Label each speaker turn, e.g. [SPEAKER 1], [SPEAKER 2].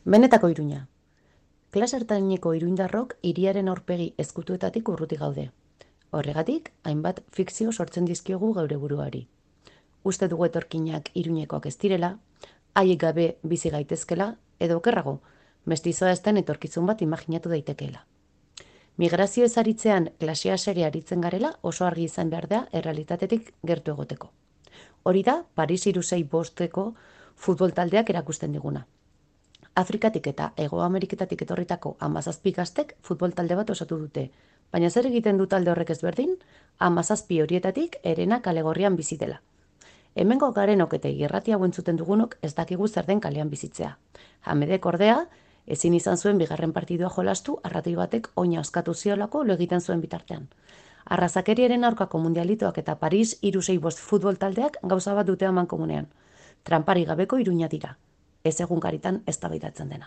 [SPEAKER 1] Benetako Iruña. Klase ertaineko iruindarrok hiriaren aurpegi ezkutuetatik urruti gaude. Horregatik, hainbat fikzio sortzen dizkiogu geure buruari. Uste dugu etorkinak iruñekoak ez direla, haiek gabe bizi gaitezkela, edo okerrago, mestizoa ez den etorkizun bat imaginatu daitekeela. Migrazio ezaritzean klasea serie aritzen garela oso argi izan behar da errealitatetik gertu egoteko. Hori da, Paris 665 futbol taldeak erakusten diguna. Afrikatik eta Hego Ameriketatik etorritako 17 gaztek futbol talde bat osatu dute, baina zer egiten du talde horrek ezberdin? 17 horietatik herena kale gorrian bizi dela. Hemengo garenok eta irrati hau entzuten dugunok ez dakigu zer den kalean bizitzea. Hamedek ordea, ezin izan zuen bigarren partidua jolastu arratoi batek oina oskatu ziolako lo egiten zuen bitartean. Arrazakeriaren aurkako mundialitoak eta Paris 665 futbol taldeak gauza bat dute amankomunean. Tranpari gabeko Iruña dira. Ez egunkaritan eztabaidatzen dena.